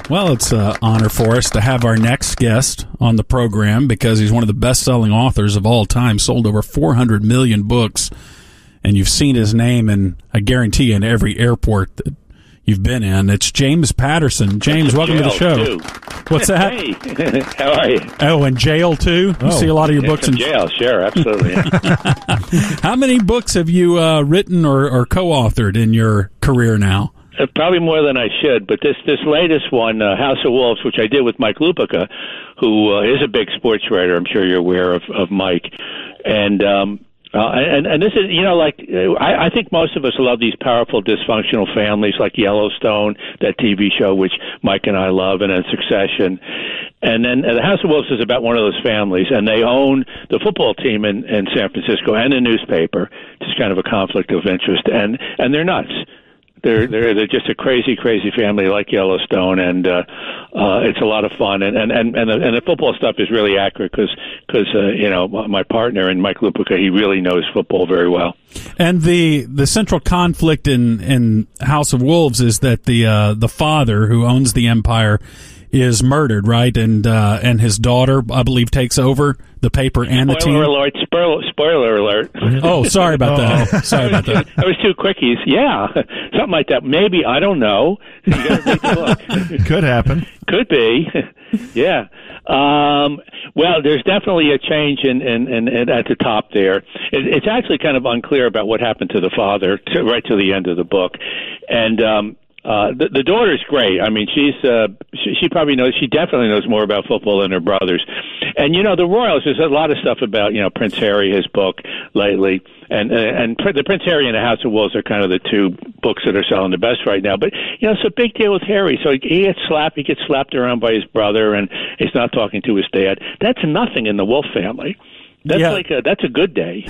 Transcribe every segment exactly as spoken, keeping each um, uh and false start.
Well, it's an honor for us to have our next guest on the program because he's one of the best-selling authors of all time, sold over four hundred million books, and you've seen his name, and I guarantee you, in every airport that you've been in. It's James Patterson. James, welcome to the show. Too. What's that? Hey, how are you? Oh, in jail, too? You oh. see a lot of your books in jail, sure, absolutely. How many books have you uh, written or, or co-authored in your career now? Uh, probably more than I should, but this this latest one, uh, House of Wolves, which I did with Mike Lupica, who uh, is a big sports writer. I'm sure you're aware of, of Mike. And um, uh, and and this is, you know, like I, I think most of us love these powerful dysfunctional families like Yellowstone, that T V show, which Mike and I love, and then Succession. And then uh, the House of Wolves is about one of those families, and they own the football team in, in San Francisco and a newspaper. It's kind of a conflict of interest, and and they're nuts. They're they're they're just a crazy, crazy family like Yellowstone, and uh, uh, it's a lot of fun. And and and and the, and the football stuff is really accurate because because uh, you know, my partner and Mike Lupica, he really knows football very well. And the the central conflict in in House of Wolves is that the uh, the father who owns the empire is murdered, right? And uh, and his daughter, I believe, takes over the paper and the team. Spoiler alert! Spoiler, spoiler alert! Oh, sorry about that. Sorry about that. That was two quickies. Yeah, something like that. Maybe, I don't know. You gotta read the book. Could happen. Could be. Yeah. Um, well, there's definitely a change in, in, in, in at the top there. It, it's actually kind of unclear about what happened to the father to, right to the end of the book, and. Um, Uh, the, the daughter's great. I mean, she's uh, she, she probably knows. She definitely knows more about football than her brothers. And you know, the Royals. There's a lot of stuff about you know Prince Harry, his book lately, and uh, and the Prince Harry and the House of Wolves are kind of the two books that are selling the best right now. But you know, it's a big deal with Harry. So he gets slapped. He gets slapped around by his brother, and he's not talking to his dad. That's nothing in the Wolf family. That's yeah. like a, that's a good day.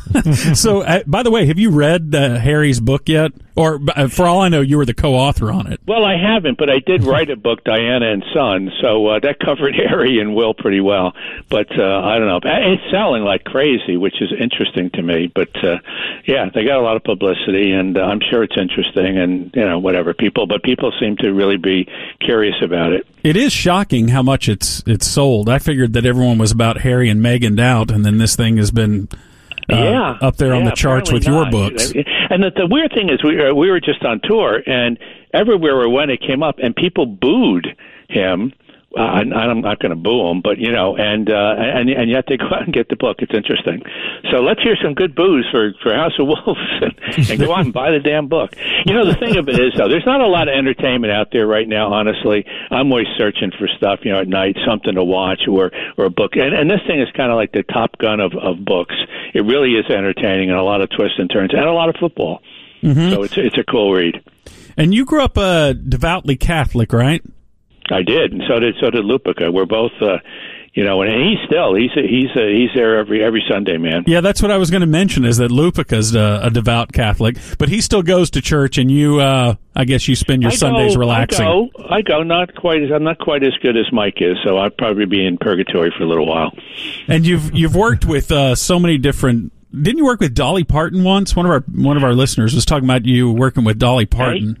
So, uh, by the way, have you read uh, Harry's book yet? Or, uh, for all I know, you were the co-author on it. Well, I haven't, but I did write a book, Diana and Son, so uh, that covered Harry and Will pretty well. But uh, I don't know. It's selling like crazy, which is interesting to me. But, uh, yeah, they got a lot of publicity, and uh, I'm sure it's interesting and, you know, whatever. People, but people seem to really be curious about it. It is shocking how much it's it's sold. I figured that everyone was about Harry and Meghan out, and then this thing has been... Uh, yeah, up there on yeah, the charts with your not. books. And the, the weird thing is, we uh, we were just on tour, and everywhere we went, it came up, and people booed him. Uh, I, I'm not going to boo him, but you know, and uh, and and you have to go out and get the book. It's interesting. So let's hear some good boos for, for House of Wolves, and, and go out and buy the damn book. You know, the thing of it is, though, there's not a lot of entertainment out there right now. Honestly, I'm always searching for stuff, you know, at night, something to watch or or a book. And, and this thing is kind of like the Top Gun of, of books. It really is entertaining and a lot of twists and turns and a lot of football. Mm-hmm. So it's it's a cool read. And you grew up uh, devoutly Catholic, right? I did, and so did so did Lupica. We're both, uh, you know, and he's still he's he's uh, he's there every every Sunday, man. Yeah, that's what I was going to mention is that Lupica's a, a devout Catholic, but he still goes to church, and you, uh, I guess, you spend your I Sundays go, relaxing. I go, I go, not quite as I'm not quite as good as Mike is, so I'd probably be in purgatory for a little while. And you've you've worked with uh, so many different. Didn't you work with Dolly Parton once? One of our one of our listeners was talking about you working with Dolly Parton.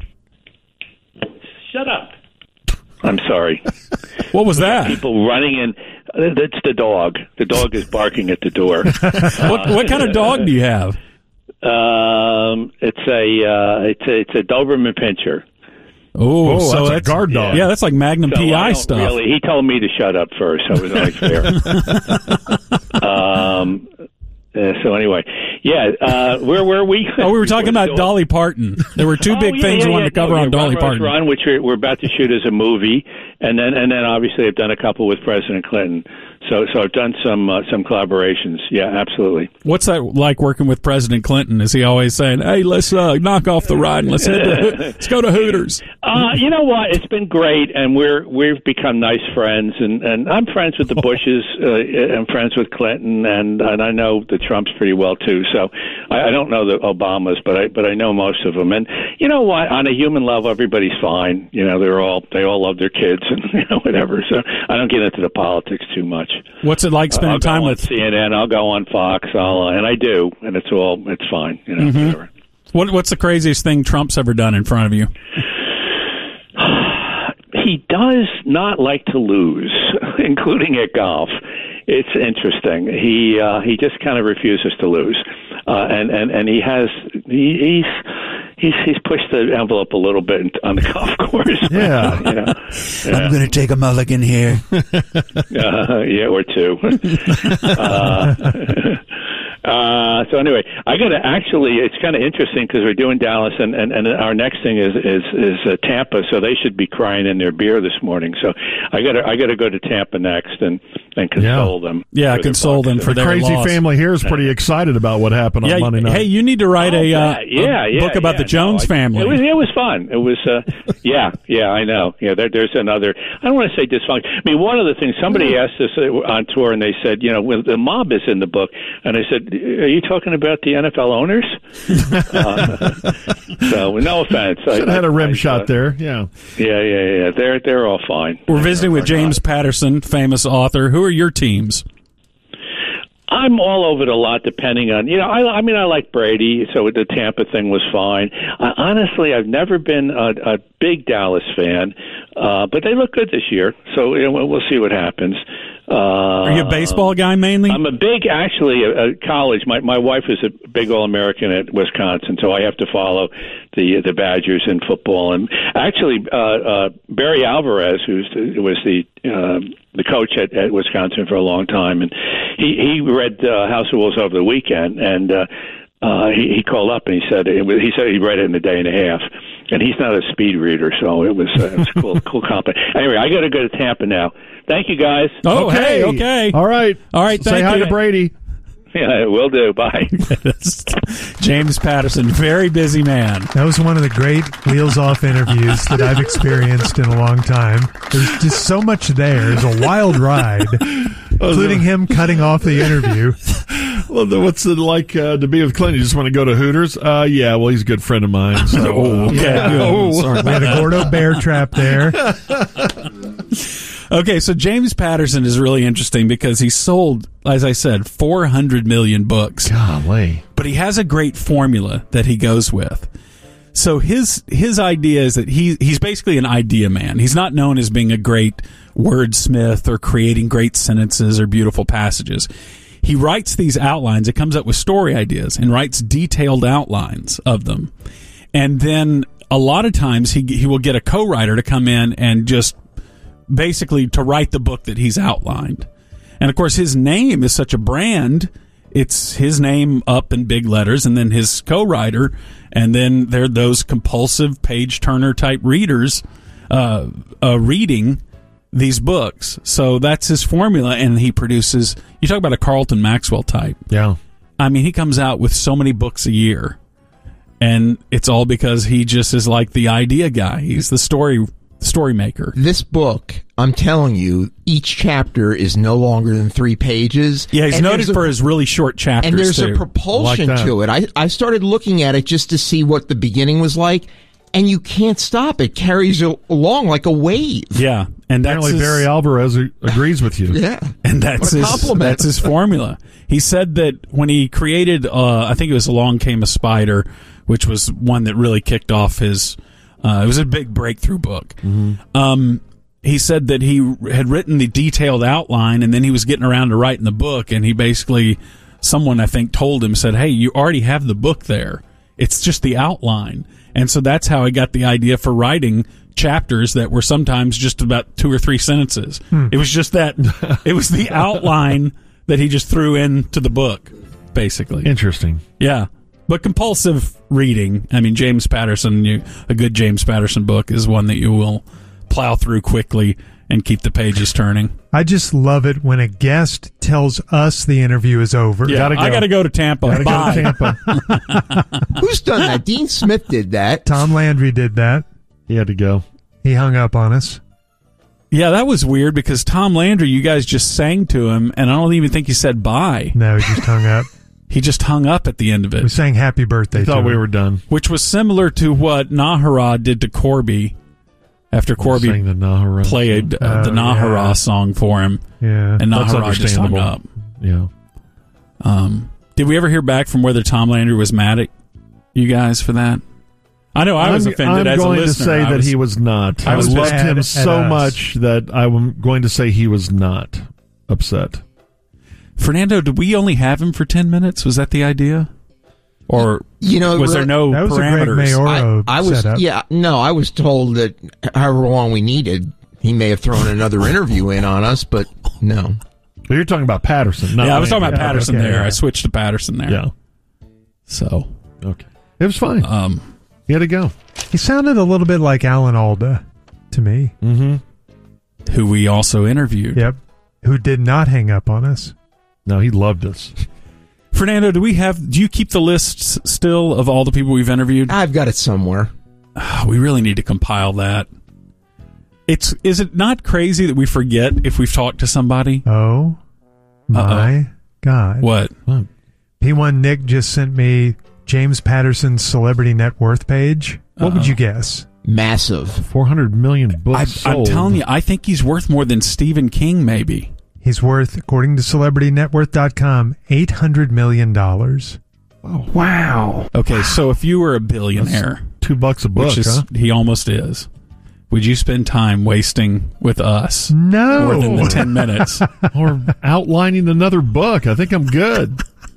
Hey, shut up. I'm sorry. What was that? People running in. That's the dog. The dog is barking at the door. what, what kind of dog do you have? Um, it's a uh, it's a it's a Doberman Pinscher. Oh, so that's, that's a guard dog. Yeah, that's like Magnum so P I stuff. Really, he told me to shut up first. So it was only fair. um. Uh, so anyway, yeah, uh, where were we? Oh, we were talking about Dolly Parton. There were two oh, big yeah, things yeah, we wanted yeah. to cover oh, on yeah, Dolly Run, Parton. Run, which we're, we're about to shoot as a movie, and then and then obviously I've done a couple with President Clinton. So so I've done some uh, some collaborations. Yeah, absolutely. What's that like working with President Clinton? Is he always saying, "Hey, let's uh, knock off the ride and let's head to, let's go to Hooters"? Uh, you know what? It's been great, and we're we've become nice friends, and, and I'm friends with the Bushes, uh, I'm friends with Clinton, and and I know the Trumps pretty well too. So I, I don't know the Obamas, but I but I know most of them. And you know what? On a human level, everybody's fine. You know, they're all they all love their kids and you know whatever. So I don't get into the politics too much. What's it like spending I'll go time on with C N N? I'll go on Fox. I'll uh, and I do, and it's all it's fine. You know, mm-hmm. whatever. What what's the craziest thing Trump's ever done in front of you? he does not like to lose, including at golf. It's interesting. He uh, he just kind of refuses to lose, uh, and and and he has he, he's he's he's pushed the envelope a little bit on the golf course. Yeah, you know, yeah. I'm going to take a mulligan here. uh, yeah, or two. uh, Uh, so anyway, I got to actually. It's kind of interesting because we're doing Dallas, and, and, and our next thing is is is uh, Tampa. So they should be crying in their beer this morning. So I got to I got to go to Tampa next and, and console yeah. them. Yeah, console them for the their crazy loss. family here is pretty excited about what happened yeah, on Monday night. Hey, you need to write oh, a, uh, yeah, a yeah, book about yeah, the Jones no, I, family. It was it was fun. It was uh, yeah yeah I know yeah. There, there's another. I don't want to say dysfunction. I mean, one of the things somebody asked us on tour, and they said, you know, well, the mob is in the book, and I said, are you talking about the N F L owners? uh, so no offense. Should have had a rim I, shot uh, there. Yeah, yeah, yeah, yeah. They're they're all fine. We're visiting they're, with James not. Patterson, famous author. Who are your teams? I'm all over it a lot, depending on, you know, I, I mean, I like Brady, so the Tampa thing was fine. Uh, honestly, I've never been a, a big Dallas fan, uh, but they look good this year, so you know, we'll see what happens. Uh, Are you a baseball guy mainly? I'm a big, actually, at college. My my wife is a big All-American at Wisconsin, so I have to follow the the Badgers in football. And actually, uh, uh, Barry Alvarez, who's the, was the uh, the coach at, at Wisconsin for a long time, and he he read uh, House of Wolves over the weekend, and uh, uh, he, he called up and he said it was, he said he read it in a day and a half. And he's not a speed reader, so it was, uh, it was a cool, cool compliment. Anyway, I got to go to Tampa now. Thank you, guys. Oh, okay. hey, okay. All right. All right, thank Say hi you. to Brady. Yeah, will do. Bye. James Patterson, very busy man. That was one of the great Wheels Off interviews that I've experienced in a long time. There's just so much there. It's a wild ride, including him cutting off the interview. Well, what's it like uh, to be with Clint? You just want to go to Hooters? Uh, yeah, well, he's a good friend of mine. So, oh, okay. Yeah. Oh, sorry. We had a Gordo bear trap there. Okay, so James Patterson is really interesting because he sold, as I said, four hundred million books. Golly. But he has a great formula that he goes with. So his his idea is that he he's basically an idea man. He's not known as being a great wordsmith or creating great sentences or beautiful passages. He writes these outlines. It comes up with story ideas and writes detailed outlines of them. And then a lot of times he he will get a co-writer to come in and just basically to write the book that he's outlined. And of course his name is such a brand. It's his name up in big letters and then his co-writer, and then there are those compulsive page-turner type readers uh, uh, reading these books. So that's his formula, and he produces, you talk about a Carlton Maxwell type. Yeah. I mean, he comes out with so many books a year, and it's all because he just is like the idea guy. He's the story story maker. This book, I'm telling you, each chapter is no longer than three pages. Yeah, he's and noted a, for his really short chapters, and there's too. a propulsion I like to it. I, I started looking at it just to see what the beginning was like, and you can't stop. It carries along like a wave. Yeah, and that's Apparently his, Barry Alvarez agrees with you. Yeah. and that's What a his compliment. that's his formula. He said that when he created, uh, I think it was Along Came a Spider, which was one that really kicked off his. Uh, it was a big breakthrough book. Mm-hmm. Um, he said that he had written the detailed outline, and then he was getting around to writing the book, and he basically, someone I think told him, said, hey, you already have the book there. It's just the outline. And so that's how he got the idea for writing chapters that were sometimes just about two or three sentences. Hmm. It was just that, it was the outline that he just threw into the book, basically. Interesting. Yeah. But compulsive reading, I mean, James Patterson, you, a good James Patterson book is one that you will plow through quickly and keep the pages turning. I just love it when a guest tells us the interview is over. Yeah, Gotta go. I got to go to Tampa. Gotta Bye. go to Tampa. Who's done that? Dean Smith did that. Tom Landry did that. He had to go. He hung up on us. Yeah, that was weird because Tom Landry, you guys just sang to him, and I don't even think he said bye. No, he just hung up. He just hung up at the end of We it, sang happy birthday He to thought him. we were done. which was similar to what Nahara did to Corby after Corby Sang the Nahara. played uh, Oh, the Nahara yeah. song for him, Yeah. and That's Nahara just hung understandable. up. Yeah. Um, did we ever hear back from whether Tom Landry was mad at you guys for that? I know I was I'm, offended I'm as a going listener. to say I that was, he was not. I I, was loved mad him at so us. much that I'm going to say he was not upset. Fernando, did we only have him for ten minutes? Was that the idea? Or You know, was really- there no That was a Greg parameters? Mayoro I, I was, setup. yeah, no, I was told that however long we needed, he may have thrown another interview in on us, but no. But you're talking about Patterson. Not yeah, I was talking about Yeah, Patterson okay, there. yeah. I switched to Patterson there. Yeah. So, Okay. It was fine. um, he had to go. He sounded a little bit like Alan Alda to me. Mm-hmm. who we also interviewed. Yep. Who did not hang up on us. No, he loved us. Fernando, do we have? Do you keep the lists still of all the people we've interviewed? I've got it somewhere. We really need to compile that. It's is it not crazy that we forget if we've talked to somebody? Oh, my Uh-oh. God. What? P one Nick just sent me James Patterson's celebrity net worth page. What Uh-oh. would you guess? Massive. four hundred million I, books I'm sold. telling you, I think he's worth more than Stephen King. Maybe. He's worth, according to celebrity net worth dot com, eight hundred million dollars. Oh, Wow. Okay, so if you were a billionaire, two bucks a book, which is huh? he almost is, would you spend time wasting with us No. more than the ten minutes? Or outlining another book. I think I'm good.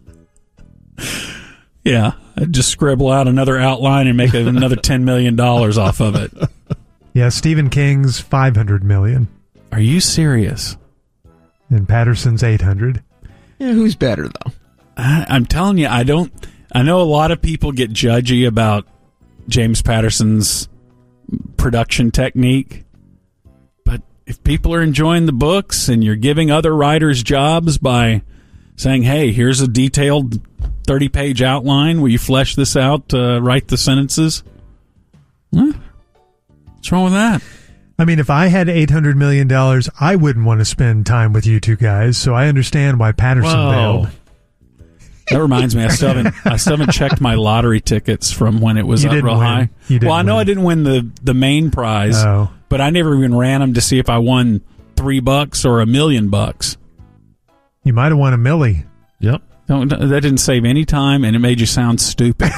Yeah, I'd just scribble out another outline and make another ten million dollars off of it. Yeah, Stephen King's five hundred million Are you serious? and Patterson's eight hundred. Yeah, who's better though? I, I'm telling you, I don't. I know a lot of people get judgy about James Patterson's production technique, but if people are enjoying the books and you're giving other writers jobs by saying, "Hey, here's a detailed thirty-page outline. Will you flesh this out? Uh, write the sentences." Huh? What's wrong with that? I mean, if I had eight hundred million dollars, I wouldn't want to spend time with you two guys, so I understand why Patterson Whoa. bailed. That reminds me, I still haven't I still haven't checked my lottery tickets from when it was You up didn't real win. high. You didn't well, I know win. I didn't win the, the main prize, Oh. but I never even ran them to see if I won three bucks or a million bucks. You might have won a millie. Yep. Don't, that didn't save any time, and it made you sound stupid.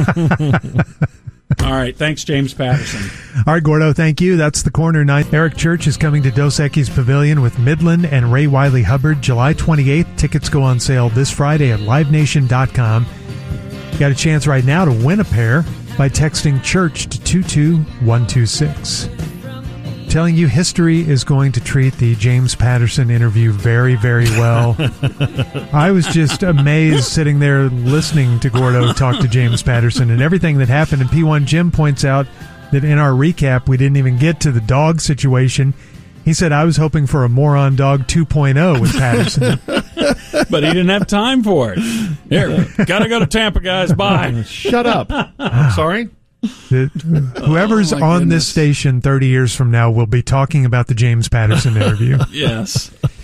All right, thanks, James Patterson. All right, Gordo, thank you. That's the Corner Nine. Eric Church is coming to Dos Equis Pavilion with Midland and Ray Wiley Hubbard July twenty-eighth. Tickets go on sale this Friday at live nation dot com. You got a chance right now to win a pair by texting church to two two one two six. Telling you history is going to treat the James Patterson interview very, very well. I was just amazed sitting there listening to Gordo talk to James Patterson and everything that happened. And P one Jim points out that in our recap, we didn't even get to the dog situation. He said, I was hoping for a moron dog two point oh with Patterson. But he didn't have time for it. Here, gotta go to Tampa, guys. Bye. Shut up. I'm sorry. The, whoever's Oh, my on goodness. this station thirty years from now will be talking about the James Patterson interview. Yes.